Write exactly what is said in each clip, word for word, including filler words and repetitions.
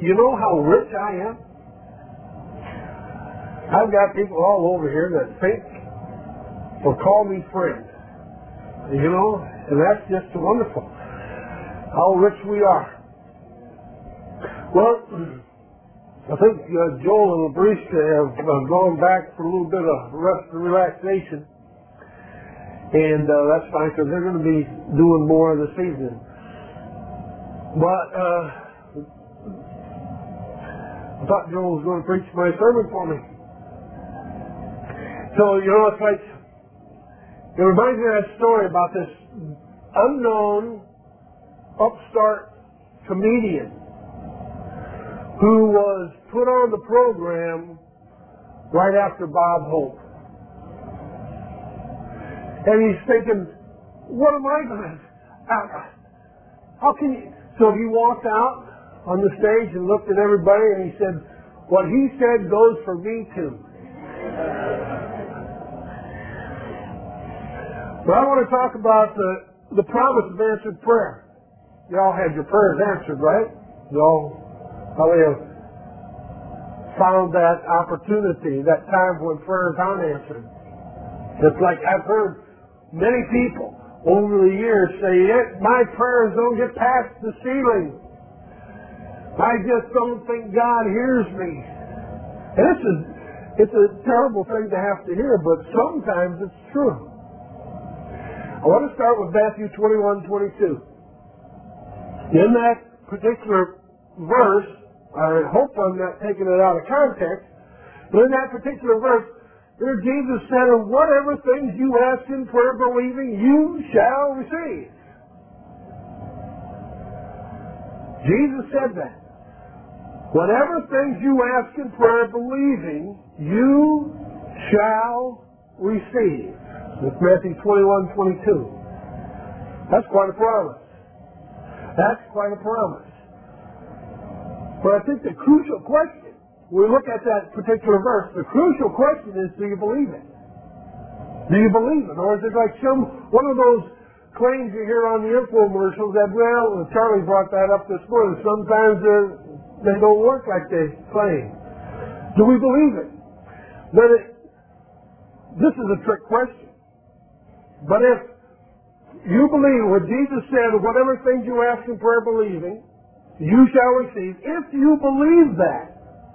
you know how rich I am? I've got people all over here that think or call me friend. You know, and that's just wonderful. How rich we are. Well, I think uh, Joel and Labriska have uh, gone back for a little bit of rest and relaxation. And uh, that's fine because they're going to be doing more this evening. But uh, I thought Joel was going to preach my sermon for me. So, you know, it's like, it reminds me of that story about this unknown upstart comedian who was put on the program right after Bob Hope. And he's thinking, what am I going to, how can you, so he walked out on the stage and looked at everybody and he said, what he said goes for me too. But I want to talk about the, the promise of answered prayer. You all had your prayers answered, right? You all probably have found that opportunity, that time when prayers aren't answered. It's like I've heard many people over the years say, my prayers don't get past the ceiling. I just don't think God hears me. And this is, it's a terrible thing to have to hear, but sometimes it's true. I want to start with Matthew twenty-one twenty-two. In that particular verse, I hope I'm not taking it out of context, but in that particular verse, there Jesus said, of whatever things you ask in prayer believing, you shall receive. Jesus said that. Whatever things you ask in prayer believing, you shall receive. It's Matthew twenty-one twenty-two. That's quite a promise. That's quite a promise. But I think the crucial question, when we look at that particular verse, the crucial question is, do you believe it? Do you believe it? Or is it like some, one of those claims you hear on the infomercials that, well, Charlie brought that up this morning, sometimes they don't work like they claim. Do we believe it? But it, this is a trick question. But if you believe what Jesus said, whatever things you ask in prayer believing, you shall receive. If you believe that,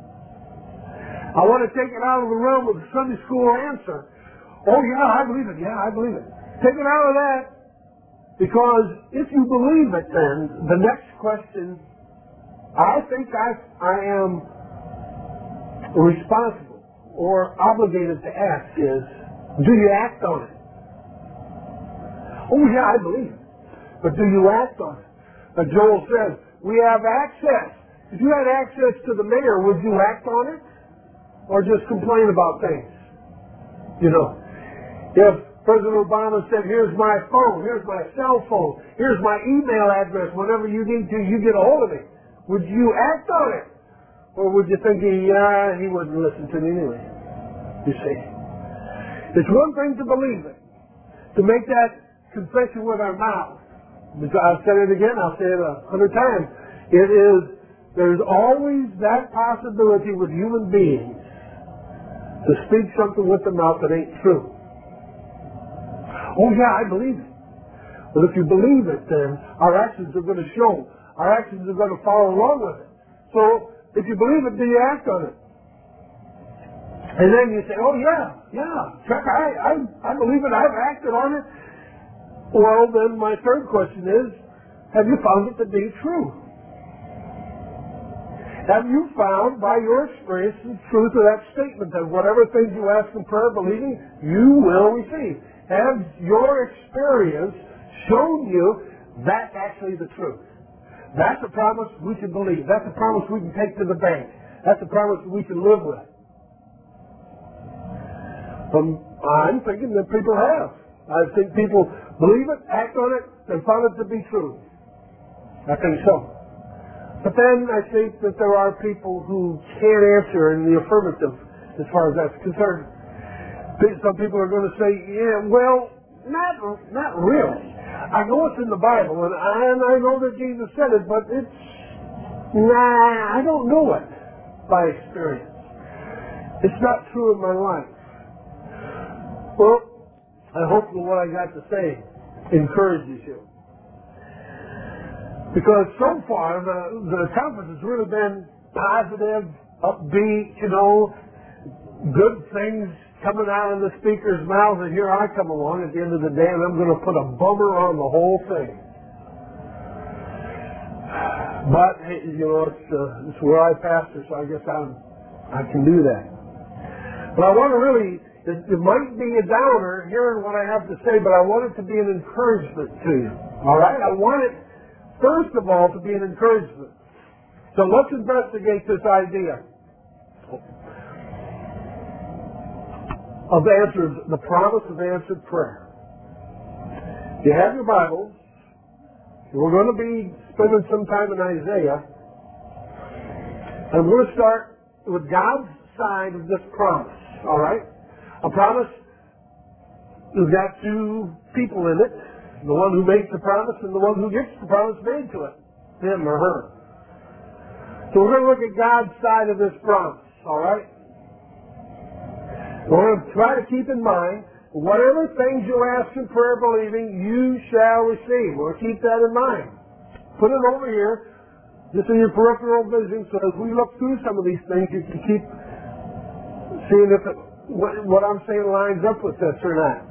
I want to take it out of the realm of the Sunday school answer. Oh yeah, I believe it. Yeah, I believe it. Take it out of that. Because if you believe it, then the next question I think I, I am responsible or obligated to ask is, do you act on it? Oh yeah, I believe it. But do you act on it? But Joel says, we have access. If you had access to the mayor, would you act on it? Or just complain about things? You know, if President Obama said, here's my phone, here's my cell phone, here's my email address, whenever you need to, you get a hold of me. Would you act on it? Or would you think, yeah, he wouldn't listen to me anyway? You see. It's one thing to believe it, to make that confession with our mouth. Because I've said it again, I'll say it a hundred times. It is, there's always that possibility with human beings to speak something with the mouth that ain't true. Oh yeah, I believe it. Well, if you believe it, then our actions are going to show. Our actions are going to follow along with it. So, if you believe it, do you act on it? And then you say, oh yeah, yeah, Chuck, I, I, I believe it, I've acted on it. Well, then my third question is, have you found it to be true? Have you found, by your experience, the truth of that statement that whatever things you ask in prayer believing, you will receive? Has your experience shown you that's actually the truth? That's a promise we can believe. That's a promise we can take to the bank. That's a promise we can live with. Um, I'm thinking that people have. I think people believe it, act on it, and found it to be true. I think so. But then I think that there are people who can't answer in the affirmative as far as that's concerned. Some people are going to say, yeah, well, not not really. I know it's in the Bible, and I, and I know that Jesus said it, but it's Nah, I don't know it by experience. It's not true in my life. Well, I hope that what I got to say encourages you. Because so far, the, the conference has really been positive, upbeat, you know, good things coming out of the speaker's mouth, and here I come along at the end of the day, and I'm going to put a bummer on the whole thing. But, hey, you know, it's, uh, it's where I pastor, so I guess I'm, I can do that. But I want to really, it, it might be a downer hearing what I have to say, but I want it to be an encouragement to you. All right? I want it, first of all, to be an encouragement. So let's investigate this idea of answered, the promise of answered prayer. You have your Bibles. We're going to be spending some time in Isaiah. And we're going to start with God's side of this promise. All right? A promise has got two people in it. The one who makes the promise and the one who gets the promise made to it. Him or her. So we're going to look at God's side of this promise. All right? We're going to try to keep in mind, whatever things you ask in prayer believing, you shall receive. We'll keep that in mind. Put it over here, just in your peripheral vision, so as we look through some of these things, you can keep seeing if it, what, what I'm saying lines up with this or not.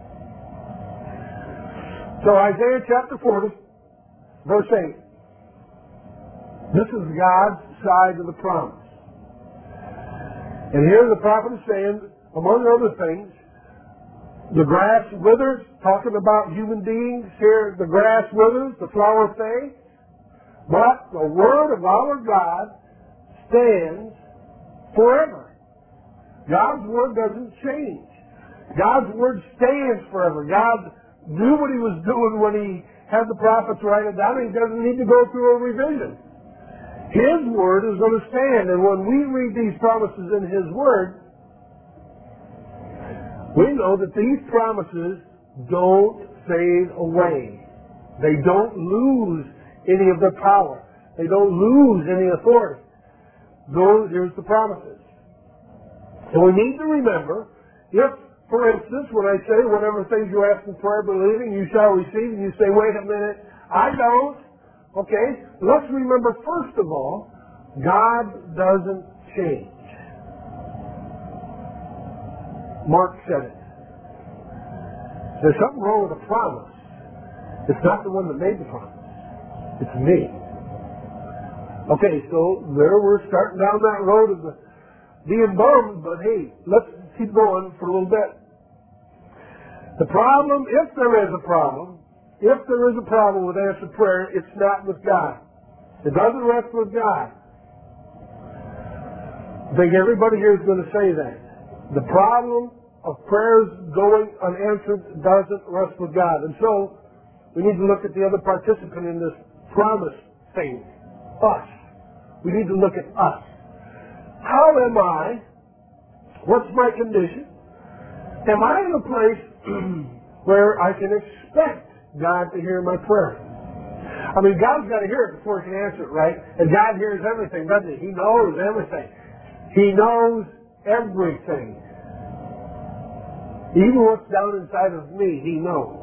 So Isaiah chapter forty, verse eight. This is God's side of the promise. And here the prophet is saying, among other things, the grass withers, talking about human beings. Here, the grass withers, the flower fades, but the word of our God stands forever. God's word doesn't change. God's word stands forever. God knew what he was doing when he had the prophets write it down. He doesn't need to go through a revision. His word is going to stand, and when we read these promises in his word, we know that these promises don't fade away. They don't lose any of their power. They don't lose any authority. Those, here's the promises. So we need to remember, if, for instance, when I say, whatever things you ask in prayer believing, you shall receive, and you say, wait a minute, I don't. Okay, let's remember, first of all, God doesn't change. Mark said it. There's something wrong with the promise. It's not the one that made the promise. It's me. Okay, so there we're starting down that road of the, being bummed, but hey, let's keep going for a little bit. The problem, if there is a problem, if there is a problem with answered prayer, it's not with God. It doesn't rest with God. I think everybody here is going to say that. The problem of prayers going unanswered doesn't rest with God. And so, we need to look at the other participant in this promise thing. Us. We need to look at us. How am I? What's my condition? Am I in a place where I can expect God to hear my prayer? I mean, God's got to hear it before he can answer it, right? And God hears everything, doesn't he? He knows everything. He knows everything. Even what's down inside of me, he knows.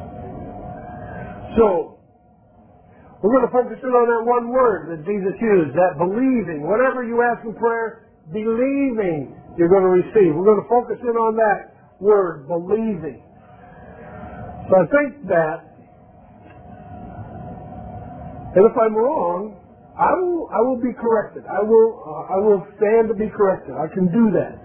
So, we're going to focus in on that one word that Jesus used, that believing. Whatever you ask in prayer, believing you're going to receive. We're going to focus in on that word, believing. So I think that, and if I'm wrong, I will, I will be corrected. I will, uh, I will stand to be corrected. I can do that.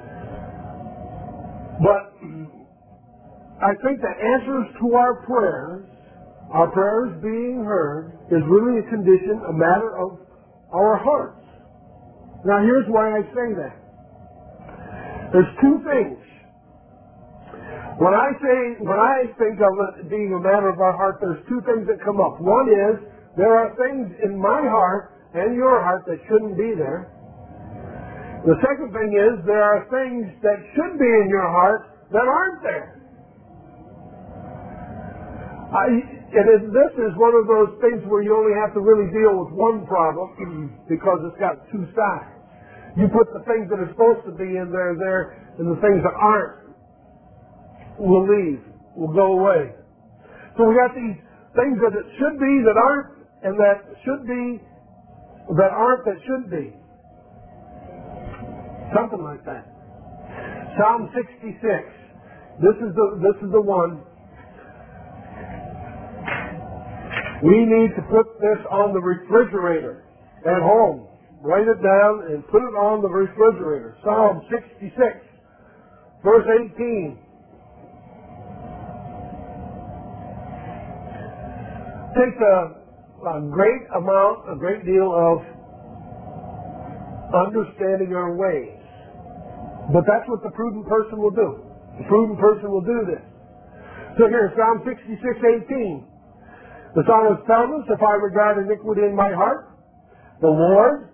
But I think the answers to our prayers, our prayers being heard, is really a condition, a matter of our hearts. Now here's why I say that. There's two things. When I say, when I think of it being a matter of our heart, there's two things that come up. One is, there are things in my heart and your heart that shouldn't be there. The second thing is, there are things that should be in your heart that aren't there. I, And it, this is one of those things where you only have to really deal with one problem because it's got two sides. You put the things that are supposed to be in there there, and the things that aren't will leave, will go away. So we got these things that it should be that aren't, and that should be that aren't that should be. Something like that. Psalm sixty-six. This is the this is the one. We need to put this on the refrigerator at home. Write it down and put it on the refrigerator. Psalm sixty-six, verse eighteen. Takes a, a great amount, a great deal of understanding our ways. But that's what the prudent person will do. The prudent person will do this. So here, Psalm sixty-six, eighteen. The psalmist tells us, if I regard iniquity in my heart, the Lord,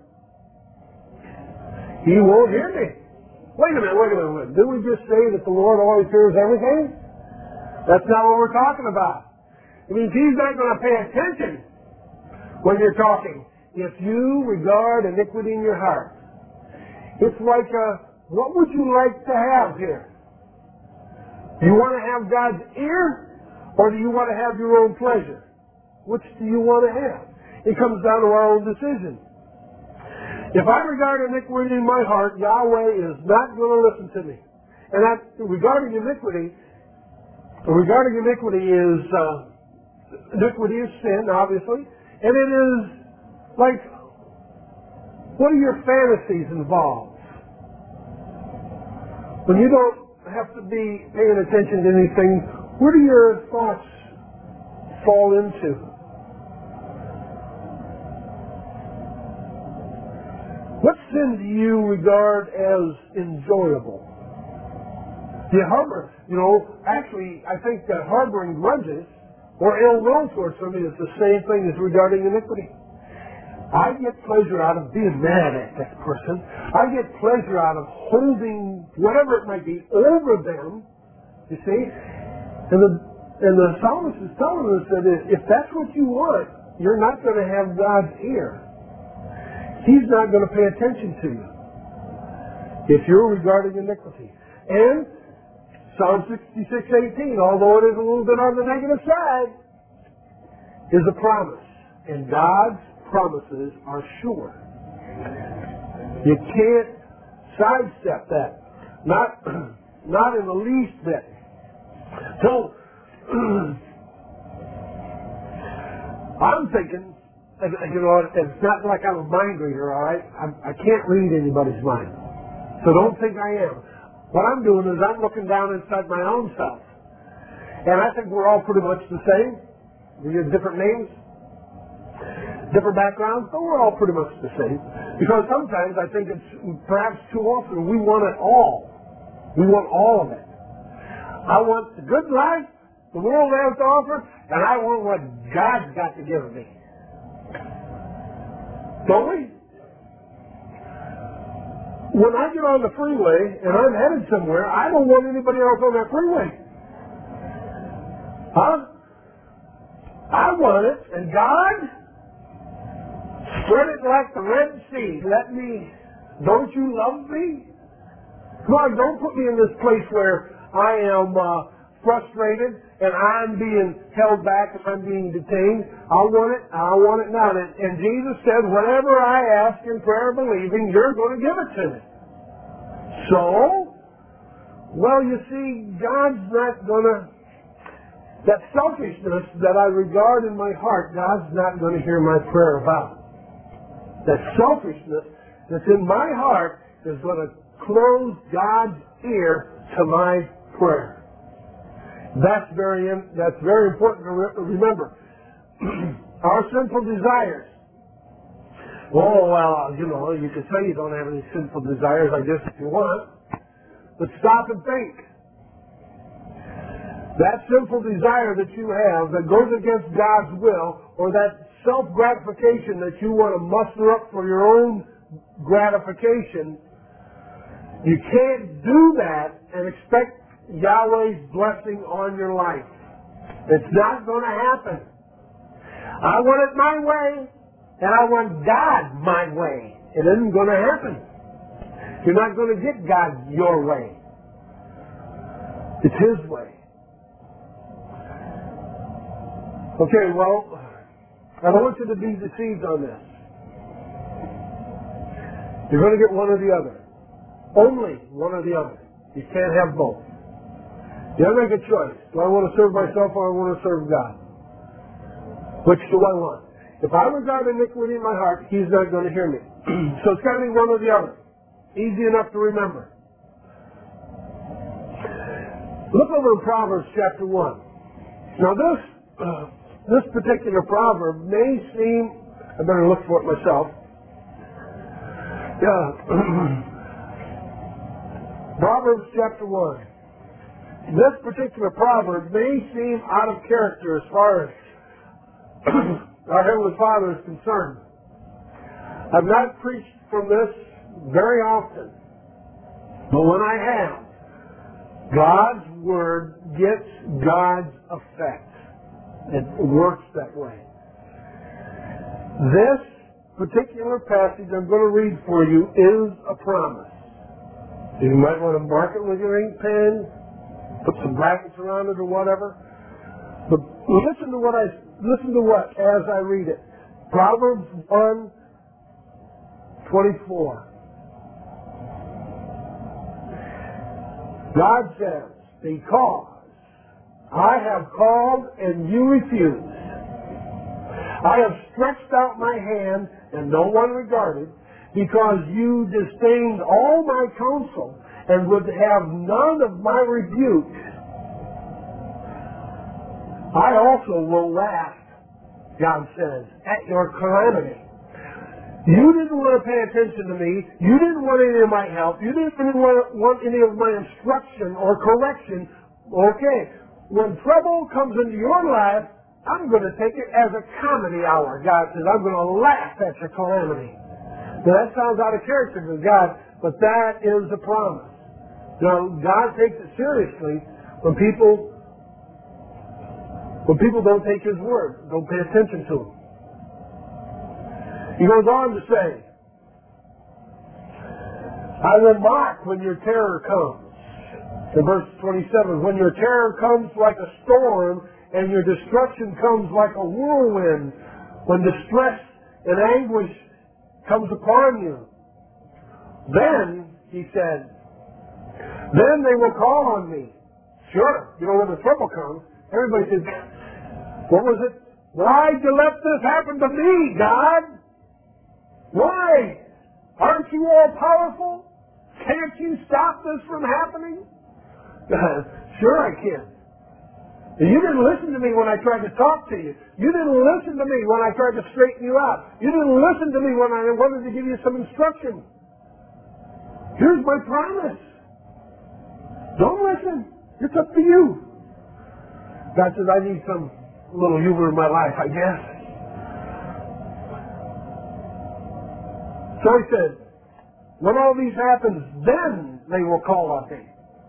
He won't hear me. Wait a minute, wait a minute, wait a minute. Didn't we just say that the Lord always hears everything? That's not what we're talking about. It means He's not going to pay attention when you're talking. If you regard iniquity in your heart. It's like, a, what would you like to have here? Do you want to have God's ear, or do you want to have your own pleasure? Which do you want to have? It comes down to our own decision. If I regard iniquity in my heart, Yahweh is not going to listen to me. And that, regarding iniquity, regarding iniquity is, uh, iniquity is sin, obviously, and it is like, what are your fantasies involved? When you don't have to be paying attention to anything, where do your thoughts fall into? What sin do you regard as enjoyable? Do you harbor, you know, actually, I think that harboring grudges or ill will towards somebody is the same thing as regarding iniquity. I get pleasure out of being mad at that person. I get pleasure out of holding whatever it might be over them, you see? And the, and the psalmist is telling us that if that's what you want, you're not going to have God's ear. He's not going to pay attention to you if you're regarding iniquity. And Psalm sixty-six, eighteen, although it is a little bit on the negative side, is a promise. And God's promises are sure. You can't sidestep that. Not, not in the least bit. So, I'm thinking, and, you know, it's not like I'm a mind reader, all right? I, I can't read anybody's mind. So don't think I am. What I'm doing is I'm looking down inside my own self. And I think we're all pretty much the same. We have different names, different backgrounds, but we're all pretty much the same. Because sometimes I think it's perhaps too often we want it all. We want all of it. I want the good life the world has to offer, and I want what God's got to give me. Don't we? When I get on the freeway and I'm headed somewhere, I don't want anybody else on that freeway. Huh? I want it, and God, spread it like the Red Sea. Let me, don't you love me? Come on, don't put me in this place where I am uh, frustrated and I'm being held back and I'm being detained. I want it, I want it now. And, and Jesus said, whatever I ask in prayer believing, you're going to give it to me. So, well, you see, God's not going to, that selfishness that I regard in my heart, God's not going to hear my prayer about. That selfishness that's in my heart is going to close God's ear to my prayer. That's very, that's very important to re- remember. Our sinful desires. Oh, well, you know, you can say you don't have any sinful desires, I guess, if you want. But stop and think. That sinful desire that you have that goes against God's will, or that self-gratification that you want to muster up for your own gratification, you can't do that and expect Yahweh's blessing on your life. It's not going to happen. I want it my way, and I want God my way. It isn't going to happen. You're not going to get God your way. It's His way. Okay, well, I don't want you to be deceived on this. You're going to get one or the other. Only one or the other. You can't have both. You have to make a choice. Do I want to serve myself or I want to serve God? Which do I want? If I regard iniquity in my heart, He's not going to hear me. So it's got to be one or the other. Easy enough to remember. Look over in Proverbs chapter one. Now this, uh, this particular proverb may seem, I better look for it myself. Yeah. Proverbs chapter one. This particular proverb may seem out of character as far as our Heavenly Father is concerned. I've not preached from this very often, but when I have, God's Word gets God's effect. It works that way. This particular passage I'm going to read for you is a promise. You might want to mark it with your ink pen, put some brackets around it or whatever. But listen to what I listen to what as I read it. Proverbs one twenty-four. God says, because I have called and you refused. I have stretched out my hand and no one regarded, because you disdained all my counsel and would have none of my rebuke. I also will laugh, God says, at your calamity. You didn't want to pay attention to me. You didn't want any of my help. You didn't want any of my instruction or correction. Okay, when trouble comes into your life, I'm going to take it as a comedy hour. God says, I'm going to laugh at your calamity. Now that sounds out of character to God, but that is the promise. Now, God takes it seriously when people when people don't take His word, don't pay attention to Him. He goes on to say, I will mock when your terror comes. In verse twenty-seven, when your terror comes like a storm and your destruction comes like a whirlwind, when distress and anguish comes upon you. Then, he said, then they will call on me. Sure, you know when the trouble comes, everybody says, what was it? Why did you let this happen to me, God? Why? Aren't you all powerful? Can't you stop this from happening? Sure I can. You didn't listen to me when I tried to talk to you. You didn't listen to me when I tried to straighten you out. You didn't listen to me when I wanted to give you some instruction. Here's my promise. Don't listen. It's up to you. God says, I need some little humor in my life, I guess. So he said, when all these happens, then they will call on me.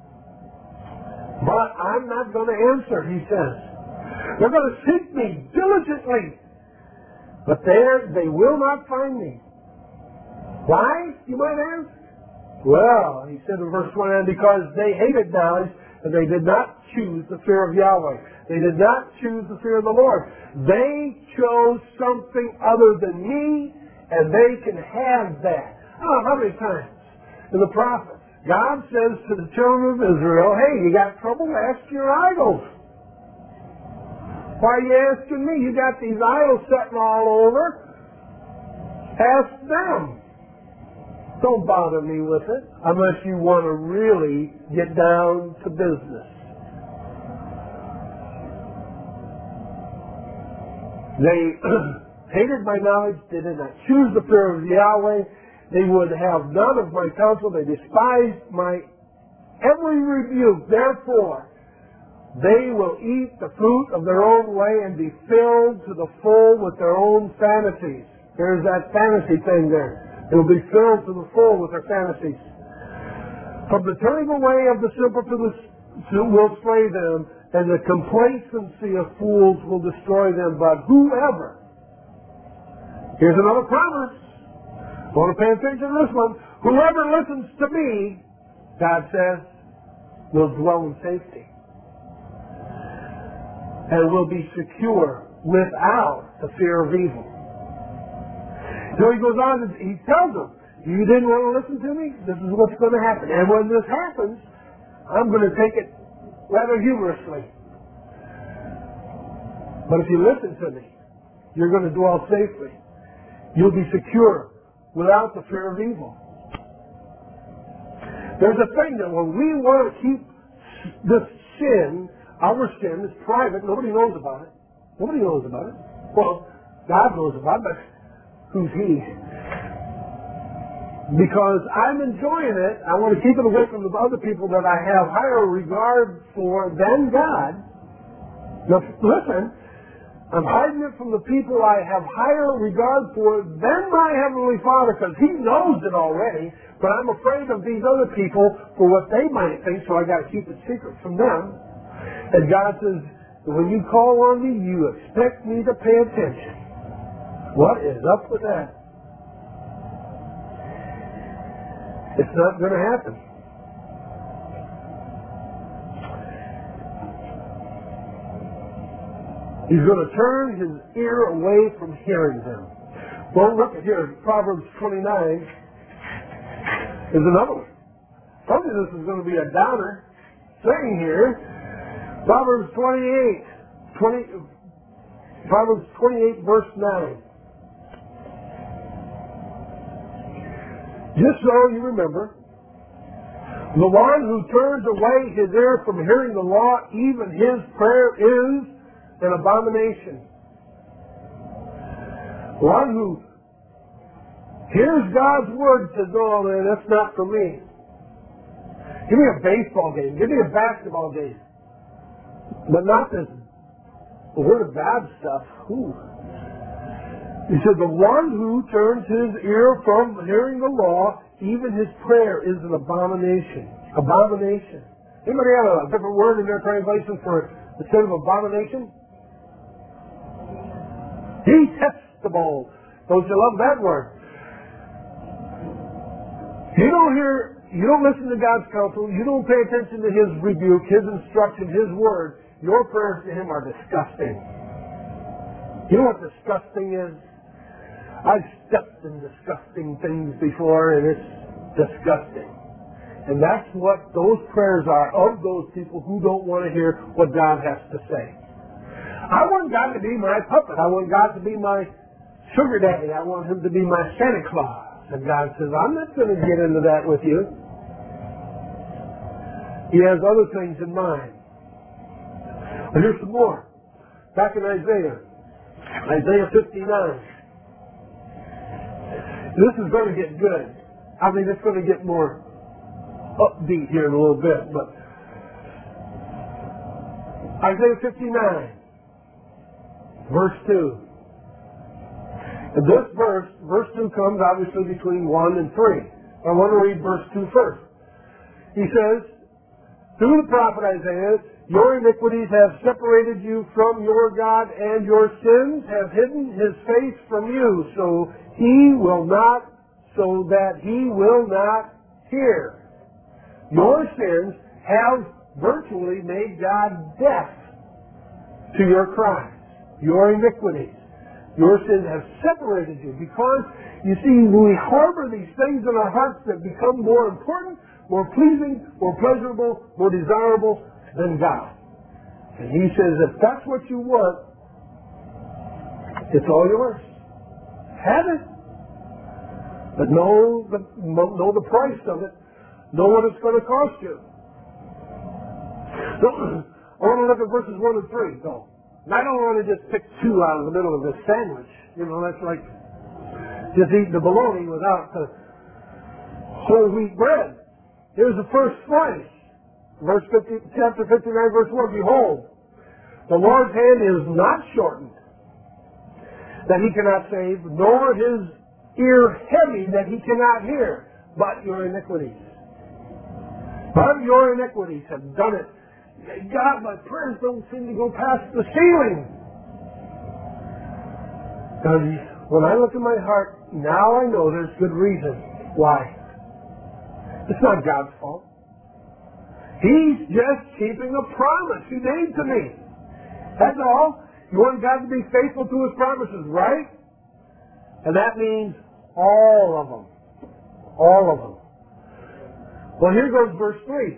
But I'm not going to answer, he says. They're going to seek me diligently. But there they will not find me. Why, you might ask? Well, he said in verse twenty-nine, because they hated knowledge and they did not choose the fear of Yahweh. They did not choose the fear of the Lord. They chose something other than me, and they can have that. Oh, how many times in the prophets, God says to the children of Israel, hey, you got trouble? Ask your idols. Why are you asking me? You got these idols sitting all over. Ask them. Don't bother me with it unless you want to really get down to business. They hated my knowledge. They did not choose the fear of Yahweh. They would have none of my counsel. They despised my every rebuke. Therefore, they will eat the fruit of their own way and be filled to the full with their own fantasies. There's that fantasy thing there. They will be filled to the full with their fantasies. From the turning away of the simple to the will slay them, and the complacency of fools will destroy them. But whoever, here's another promise. I want to pay attention to this one. Whoever listens to me, God says, will dwell in safety and will be secure without the fear of evil. So he goes on and he tells them, you didn't want to listen to me? This is what's going to happen. And when this happens, I'm going to take it rather humorously. But if you listen to me, you're going to dwell safely. You'll be secure without the fear of evil. There's a thing that when we want to keep this sin, our sin is private, nobody knows about it. Nobody knows about it. Well, God knows about it, but who's He? Because I'm enjoying it, I want to keep it away from the other people that I have higher regard for than God. Now, listen, I'm hiding it from the people I have higher regard for than my Heavenly Father, because He knows it already, but I'm afraid of these other people for what they might think, so I got to keep it secret from them. And God says, when you call on me, you expect me to pay attention. What is up with that? It's not going to happen. He's going to turn his ear away from hearing them. Well, look at here. Proverbs twenty-nine is another one. I told you this is going to be a downer thing here. Proverbs twenty-eight, twenty, Proverbs twenty-eight, verse nine. Just so you remember, the one who turns away his ear from hearing the law, even his prayer is an abomination. One who hears God's word says, "Oh man, that's not for me. Give me a baseball game. Give me a basketball game, but not this word of God stuff." Ooh. He said, the one who turns his ear from hearing the law, even his prayer is an abomination. Abomination. Anybody have a different word in their translation for instead of abomination? Detestable. Don't you love that word? You don't hear, you don't listen to God's counsel, you don't pay attention to His rebuke, His instruction, His word, your prayers to Him are disgusting. You know what disgusting is? I've stepped in disgusting things before, and it's disgusting. And that's what those prayers are of those people who don't want to hear what God has to say. I want God to be my puppet. I want God to be my sugar daddy. I want Him to be my Santa Claus. And God says, I'm not going to get into that with you. He has other things in mind. But here's some more. Back in Isaiah. Isaiah fifty-nine. This is going to get good. I mean, it's going to get more upbeat here in a little bit. But Isaiah fifty-nine, verse two. And this verse, verse two comes obviously between one and three. I want to read verse two first. He says, through the prophet Isaiah, your iniquities have separated you from your God, and your sins have hidden His face from you, so He will not, so that He will not hear. Your sins have virtually made God deaf to your cries, your iniquities. Your sins have separated you, because, you see, we harbor these things in our hearts that become more important, more pleasing, more pleasurable, more desirable than God. And He says, if that's what you want, it's all yours. Have it. But know the, know the price of it. Know what it's going to cost you. So, I want to look at verses one and three, though. And I don't want to just pick two out of the middle of this sandwich. You know, that's like just eating the bologna without the whole wheat bread. Here's the first slice. Verse fifty, chapter fifty-nine, verse one. Behold, the Lord's hand is not shortened, that He cannot save, nor His ear heavy, that He cannot hear, but your iniquities. But your iniquities have done it, God, my prayers don't seem to go past the ceiling. And when I look at my heart, now I know there's good reason why. It's not God's fault. He's just keeping a promise He made to me. That's all. You want God to be faithful to His promises, right? And that means all of them. All of them. Well, here goes verse three.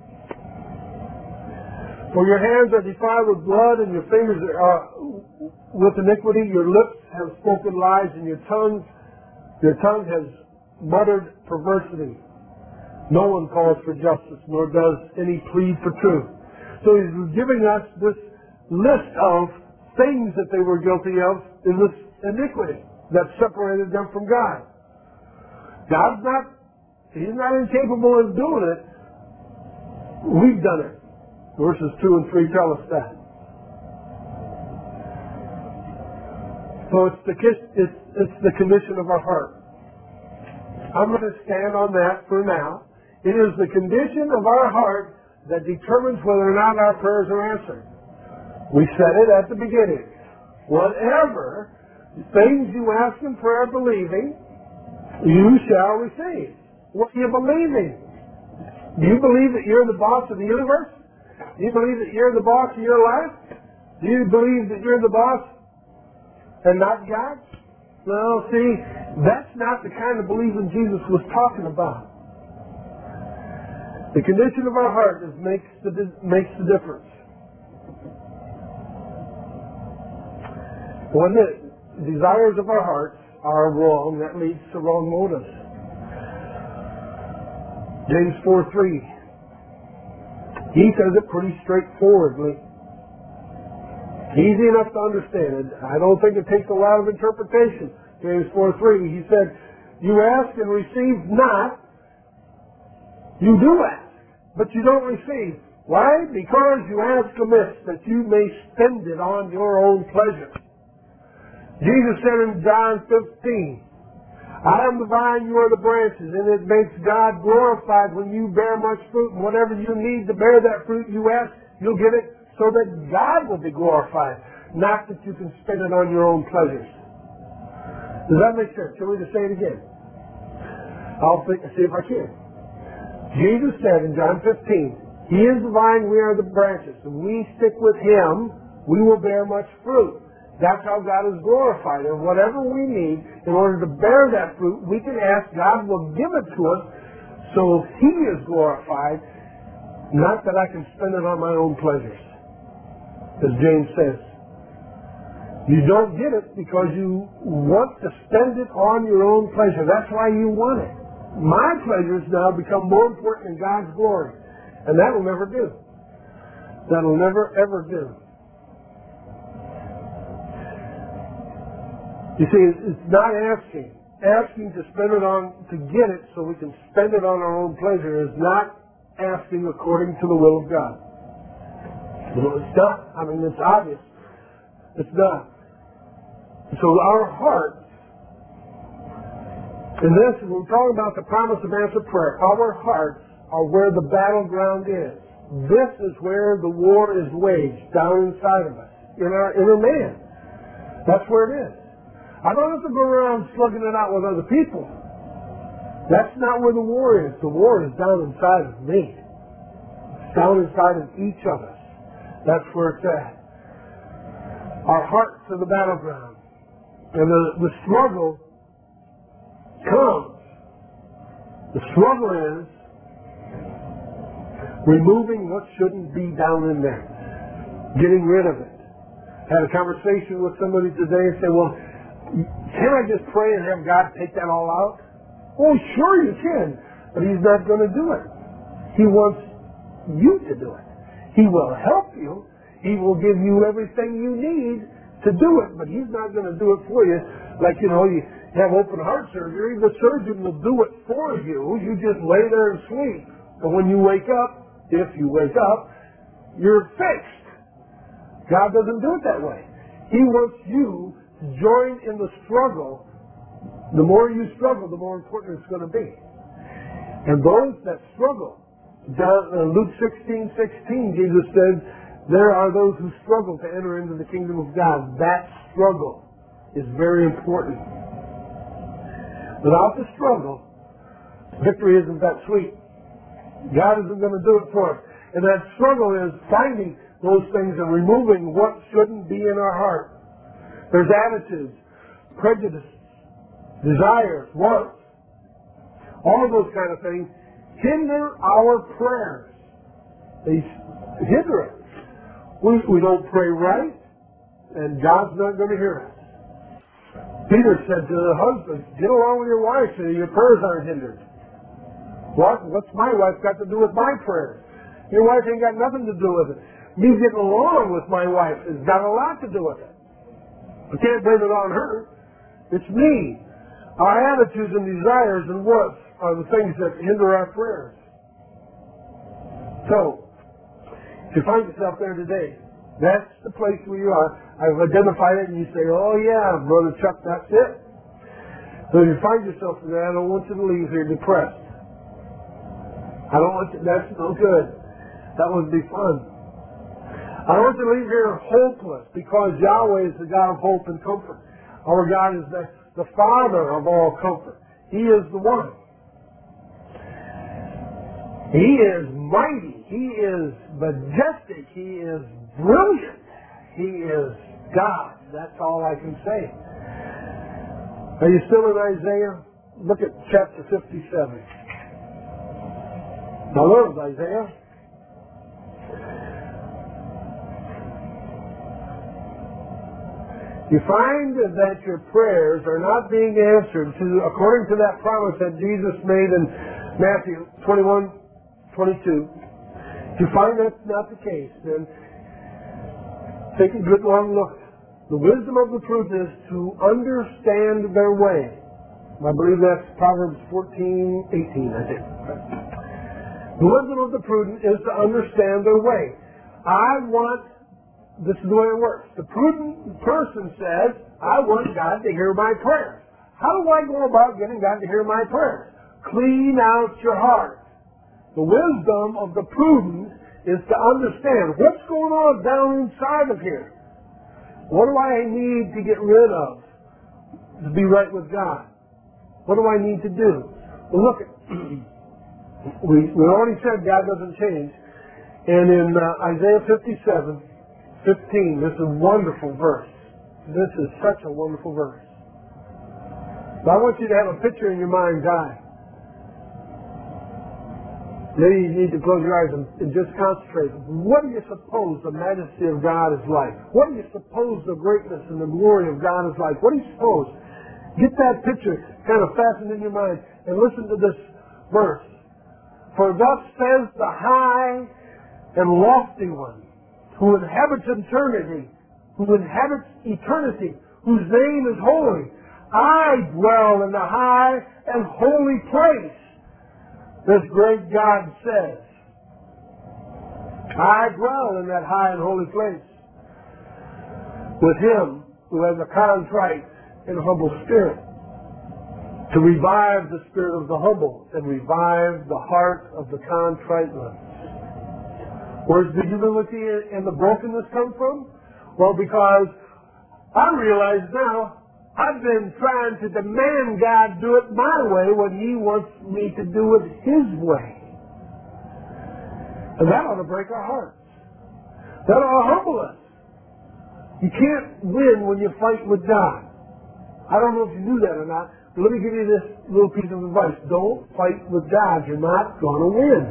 For your hands are defiled with blood, and your fingers are with iniquity. Your lips have spoken lies, and your tongue, your tongue has muttered perversity. No one calls for justice, nor does any plead for truth. So he's giving us this list of things that they were guilty of in this iniquity that separated them from God. God's not, He's not incapable of doing it. We've done it. Verses two and three tell us that. So it's the, it's, it's the condition of our heart. I'm going to stand on that for now. It is the condition of our heart that determines whether or not our prayers are answered. We said it at the beginning. Whatever things you ask in prayer believing, you shall receive. What are you believing? Do you believe that you're the boss of the universe? Do you believe that you're the boss of your life? Do you believe that you're the boss and not God? Well, see, that's not the kind of believing Jesus was talking about. The condition of our heart is makes the makes the difference. When the desires of our hearts are wrong, that leads to wrong motives. James four three. He says it pretty straightforwardly. Easy enough to understand it. I don't think it takes a lot of interpretation. James four three. He said, "You ask and receive not. You do ask, but you don't receive. Why? Because you ask amiss, that you may spend it on your own pleasure." Jesus said in John fifteen, "I am the vine, you are the branches, and it makes God glorified when you bear much fruit. And whatever you need to bear that fruit, you ask, you'll get it, so that God will be glorified, not that you can spend it on your own pleasures." Does that make sense? Shall we just say it again? I'll think, see if I can. Jesus said in John fifteen, He is the vine, we are the branches. And we stick with Him, we will bear much fruit. That's how God is glorified. And whatever we need in order to bear that fruit, we can ask, God will give it to us so He is glorified, not that I can spend it on my own pleasures. As James says, you don't get it because you want to spend it on your own pleasure. That's why you want it. My pleasures now become more important than God's glory. And that will never do. That will never, ever do. You see, it's not asking. Asking to spend it on, to get it so we can spend it on our own pleasure is not asking according to the will of God. No, it's not. I mean, it's obvious. It's not. So our hearts, in this, when we're talking about the promise of answered prayer, our hearts are where the battleground is. This is where the war is waged, down inside of us, in our inner man. That's where it is. I don't have to go around slugging it out with other people. That's not where the war is. The war is down inside of me. It's down inside of each of us. That's where it's at. Our hearts are the battleground. And the, the struggle comes. The struggle is removing what shouldn't be down in there. Getting rid of it. Had a conversation with somebody today and said, well, can I just pray and have God take that all out? Oh, sure you can. But He's not going to do it. He wants you to do it. He will help you. He will give you everything you need to do it, but He's not going to do it for you. Like, you know, you have open heart surgery, the surgeon will do it for you. You just lay there and sleep. But when you wake up, if you wake up, you're fixed. God doesn't do it that way. He wants you to join in the struggle. The more you struggle, the more important it's going to be. And those that struggle John, uh, Luke sixteen sixteen, Jesus said, there are those who struggle to enter into the kingdom of God. That struggle is very important. Without the struggle, victory isn't that sweet. God isn't going to do it for us. And that struggle is finding those things and removing what shouldn't be in our heart. There's attitudes, prejudices, desires, wants. All of those kind of things hinder our prayers. They hinder us. We, we don't pray right, and God's not going to hear us. Peter said to the husband, get along with your wife so your prayers aren't hindered. What? What's my wife got to do with my prayers? Your wife ain't got nothing to do with it. Me getting along with my wife has got a lot to do with it. I can't blame it on her. It's me. Our attitudes and desires and wants are the things that hinder our prayers. So, if you find yourself there today, that's the place where you are. I've identified it and you say, oh yeah, Brother Chuck, that's it. So if you find yourself there, I don't want you to leave here depressed. I don't want you, that's no good. That would be fun. I don't want you to leave here hopeless, because Yahweh is the God of hope and comfort. Our God is the, the Father of all comfort. He is the one. He is mighty. He is majestic. He is brilliant. He is God. That's all I can say. Are you still in Isaiah? Look at chapter fifty-seven. Now learn Isaiah. You find that your prayers are not being answered to, according to that promise that Jesus made in Matthew twenty-one, twenty-two. If you find that's not the case, then take a good long look. The wisdom of the prudent is to understand their way. I believe that's Proverbs fourteen, eighteen, I think. The wisdom of the prudent is to understand their way. I want, this is the way it works. The prudent person says, I want God to hear my prayers. How do I go about getting God to hear my prayers? Clean out your heart. The wisdom of the prudent is to understand what's going on down inside of here. What do I need to get rid of to be right with God? What do I need to do? Well, look, we, we already said God doesn't change. And in uh, Isaiah fifty-seven, fifteen, this is a wonderful verse. This is such a wonderful verse. But I want you to have a picture in your mind's eye. Maybe you need to close your eyes and, and just concentrate. What do you suppose the majesty of God is like? What do you suppose the greatness and the glory of God is like? What do you suppose? Get that picture kind of fastened in your mind and listen to this verse. For thus says the high and lofty one, who inhabits eternity, who inhabits eternity, whose name is holy. I dwell in the high and holy place. This great God says, I dwell in that high and holy place with him who has a contrite and humble spirit, to revive the spirit of the humble and revive the heart of the contrite ones. Where's the humility and the brokenness come from? Well, because I realize now I've been trying to demand God do it my way when he wants me to do it his way. And that ought to break our hearts. That ought to humble us. You can't win when you fight with God. I don't know if you knew that or not, but let me give you this little piece of advice. Don't fight with God. You're not going to win.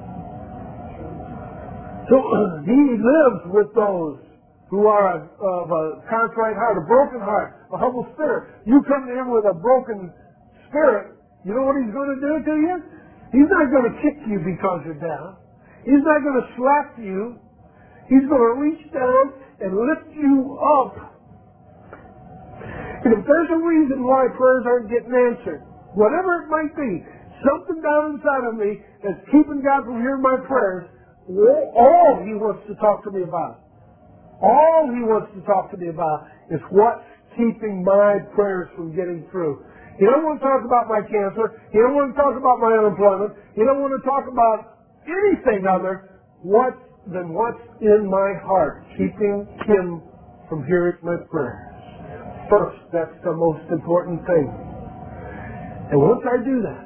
So he lives with those who are of a contrite heart, a broken heart, a humble spirit. You come to him with a broken spirit, you know what he's going to do to you? He's not going to kick you because you're down. He's not going to slap you. He's going to reach down and lift you up. And if there's a reason why prayers aren't getting answered, whatever it might be, something down inside of me that's keeping God from hearing my prayers, all he wants to talk to me about, all he wants to talk to me about is what's keeping my prayers from getting through. He don't want to talk about my cancer. He don't want to talk about my unemployment. He don't want to talk about anything other what, than what's in my heart, keeping Him from hearing my prayers. First, that's the most important thing. And once I do that,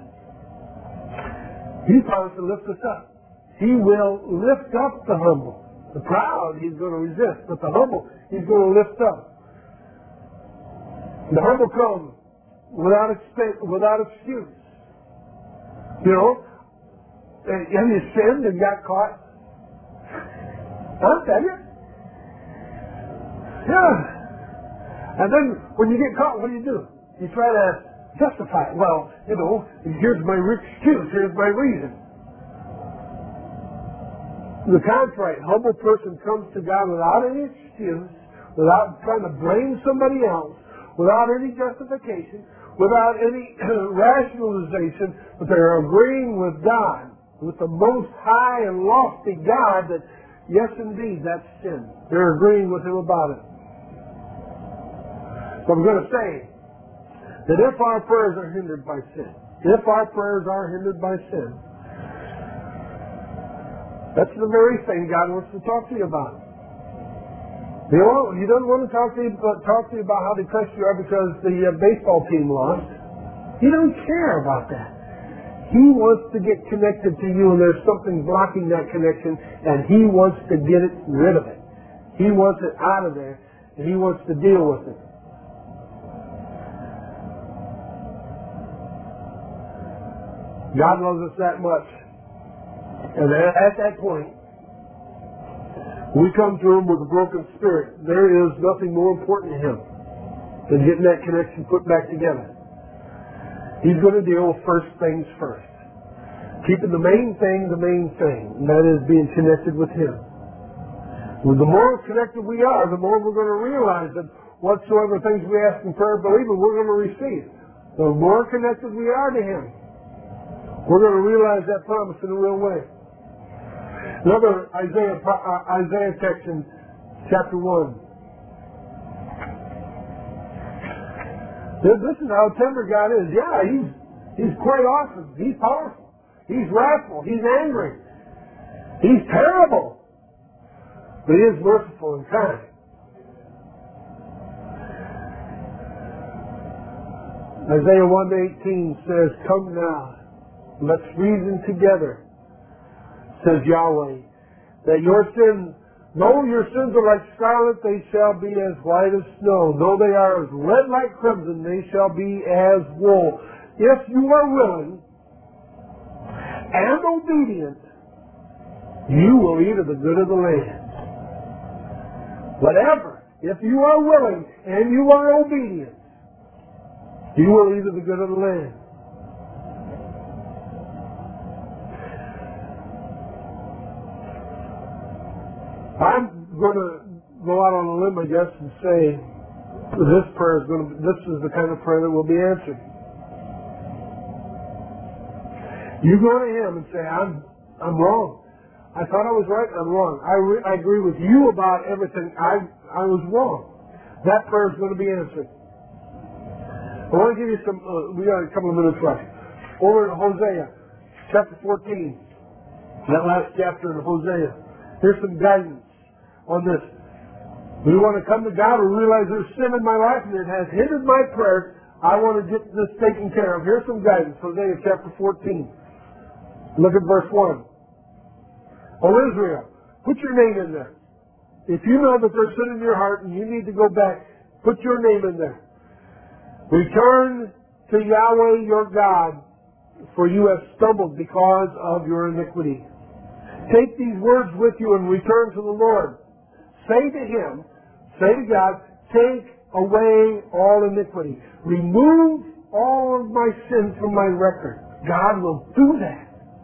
He promised to lift us up. He will lift up the humble. The proud He's going to resist, but the humble He's going to lift up. The humble come without expe- without excuse. You know, have you sinned and got caught? I'll tell you. Yeah. And then when you get caught, what do you do? You try to justify it. Well, you know, here's my excuse, here's my reason. The contrite, humble person comes to God without any excuse, without trying to blame somebody else, without any justification, without any rationalization, but they're agreeing with God, with the most high and lofty God that, yes, indeed, that's sin. They're agreeing with Him about it. So I'm going to say that if our prayers are hindered by sin, if our prayers are hindered by sin, that's the very thing God wants to talk to you about. You know, He doesn't want to talk to you, talk to you about how depressed you are because the uh, baseball team lost. He don't care about that. He wants to get connected to you, and there's something blocking that connection, and He wants to get it rid of it. He wants it out of there, and He wants to deal with it. God loves us that much. And at that point, we come to Him with a broken spirit. There is nothing more important to Him than getting that connection put back together. He's going to deal with first things first. Keeping the main thing the main thing, and that is being connected with Him. Well, the more connected we are, the more we're going to realize that whatsoever things we ask in prayer, believing, we're going to receive. The more connected we are to Him, we're going to realize that promise in a real way. Another Isaiah, uh, Isaiah text in chapter one. This, this is how tender God is. Yeah, He's He's quite awesome. He's powerful. He's wrathful. He's angry. He's terrible. But He is merciful and kind. Isaiah one eighteen says, "Come now, let's reason together, says Yahweh, that your sins, though your sins are like scarlet, they shall be as white as snow. Though they are as red like crimson, they shall be as wool. If you are willing and obedient, you will eat of the good of the land." Whatever, if you are willing and you are obedient, you will eat of the good of the land. I'm going to go out on a limb, I guess, and say this prayer is going to. This is the kind of prayer that will be answered. You go to Him and say, "I'm, I'm wrong. I thought I was right. I'm wrong. I, re- I agree with you about everything. I, I was wrong." That prayer is going to be answered. I want to give you some. Uh, we got a couple of minutes left. Over to Hosea, chapter fourteen. That last chapter in Hosea. Here's some guidance on this. We want to come to God and realize there's sin in my life and it has hindered my prayers. I want to get this taken care of. Here's some guidance. Hosea chapter fourteen. Look at verse one. "O Israel, put your name in there. If you know that there's sin in your heart and you need to go back, put your name in there. Return to Yahweh your God, for you have stumbled because of your iniquity. Take these words with you and return to the Lord. Say to Him," say to God, "take away all iniquity. Remove all of my sins from my record." God will do that.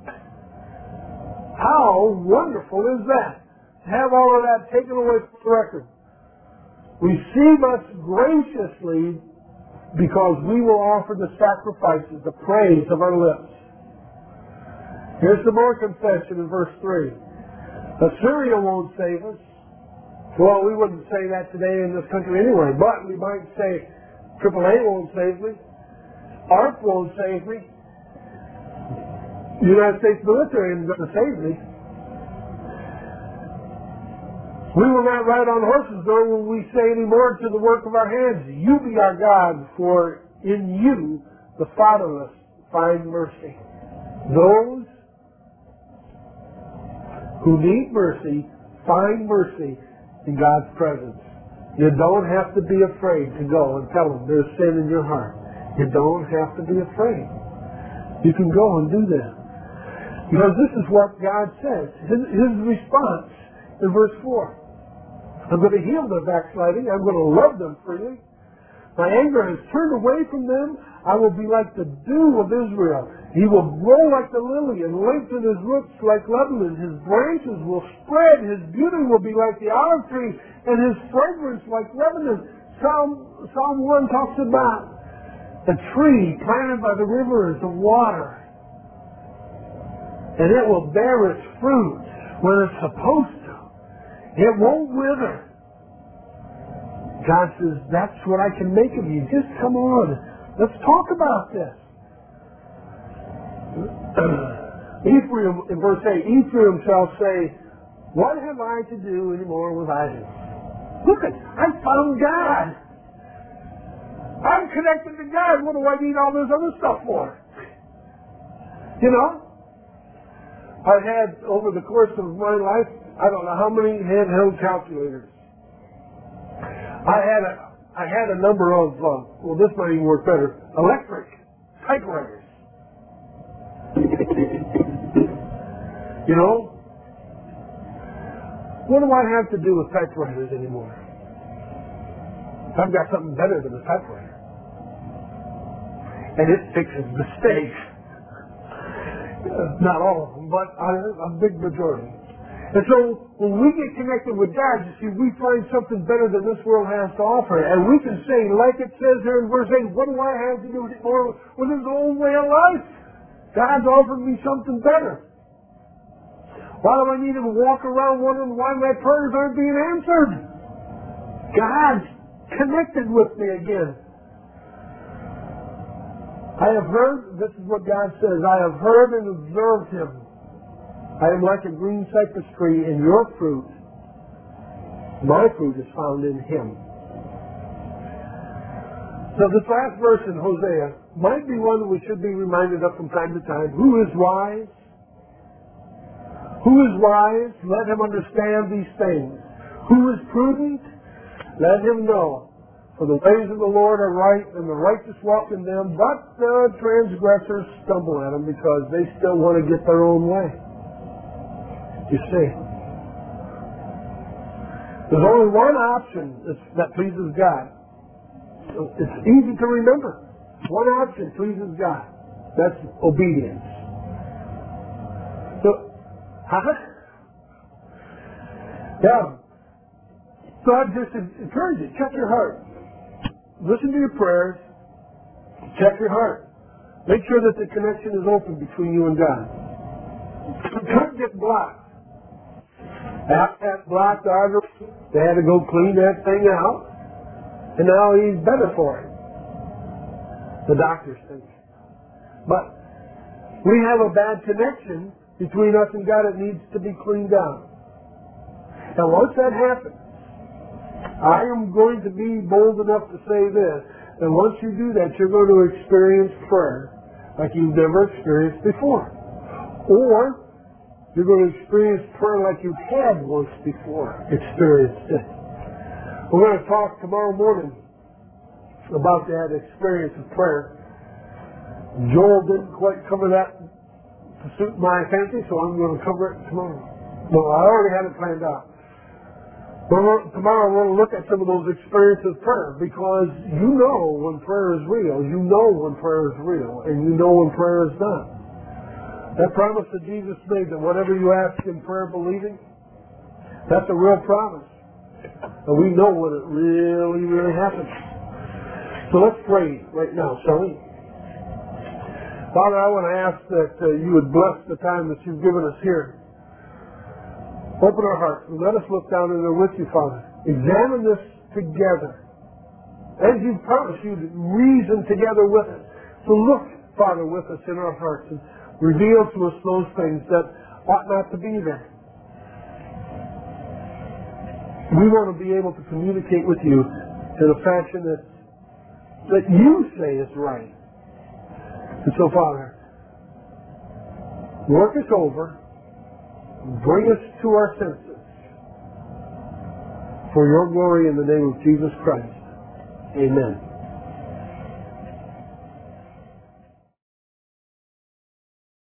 How wonderful is that? To have all of that taken away from the record. Receive us graciously because we will offer the sacrifices, the praise of our lips. Here's some more confession in verse three. Assyria won't save us. Well, we wouldn't say that today in this country anyway, but we might say triple A won't save me. A R P won't save me. The United States military isn't going to save me. We will not ride on horses, nor will we say any more to the work of our hands, you be our God, for in you the fatherless find mercy. Those who need mercy find mercy in God's presence. You don't have to be afraid to go and tell them there's sin in your heart. You don't have to be afraid. You can go and do that. Because this is what God says. His, his response in verse four. I'm going to heal their backsliding. I'm going to love them freely. My anger has turned away from them. I will be like the dew of Israel. He will grow like the lily and lengthen his roots like Lebanon. His branches will spread. His beauty will be like the olive tree and his fragrance like Lebanon. Psalm, Psalm one talks about a tree planted by the rivers of water. And it will bear its fruit when it's supposed to. It won't wither. God says, that's what I can make of you. Just come on. Let's talk about this. Ephraim, in verse eight, Ephraim shall say, what have I to do anymore with idols? Look at, I found God. I'm connected to God. What do I need all this other stuff for? You know? I've had, over the course of my life, I don't know how many handheld calculators. I had a, I had a number of, uh, well, this might even work better, electric typewriters. You know? What do I have to do with typewriters anymore? I've got something better than a typewriter. And it fixes mistakes. Not all of them, but a big majority. And so, when we get connected with God, you see, we find something better than this world has to offer. And we can say, like it says here in verse eight, what do I have to do more with this old way of life? God's offered me something better. Why do I need to walk around wondering why my prayers aren't being answered? God's connected with me again. I have heard, this is what God says, I have heard and observed him. I am like a green cypress tree, and your fruit, my fruit is found in him. So this last verse in Hosea might be one that we should be reminded of from time to time. Who is wise? Who is wise? Let him understand these things. Who is prudent? Let him know. For the ways of the Lord are right, and the righteous walk in them, but the transgressors stumble at them because they still want to get their own way. You see, there's only one option that pleases God. It's easy to remember. One option pleases God. That's obedience. So, huh? Yeah. So I just encourage you, check your heart. Listen to your prayers. Check your heart. Make sure that the connection is open between you and God. Don't get blocked. After that blocked artery, they had to go clean that thing out. And now he's better for it. The doctors think. But we have a bad connection between us and God that needs to be cleaned out. And once that happens, I am going to be bold enough to say this, and once you do that, you're going to experience prayer like you've never experienced before. Or you're going to experience prayer like you've had once before experienced it. We're going to talk tomorrow morning about that experience of prayer. Joel didn't quite cover that to suit my fancy, so I'm going to cover it tomorrow. Well, I already had it planned out. Well, tomorrow we're going to look at some of those experiences of prayer, because you know when prayer is real, you know when prayer is real, and you know when prayer is not. That promise that Jesus made, that whatever you ask in prayer believing, that's a real promise. And we know when it really, really happens. So let's pray right now, shall we? Father, I want to ask that uh, you would bless the time that you've given us here. Open our hearts and let us look down in there with you, Father. Examine this together. As you've promised, you'd reason together with us. So look, Father, with us in our hearts. And Reveal to us those things that ought not to be there. We want to be able to communicate with you in a fashion that, that you say is right. And so, Father, work us over, bring us to our senses for your glory in the name of Jesus Christ. Amen.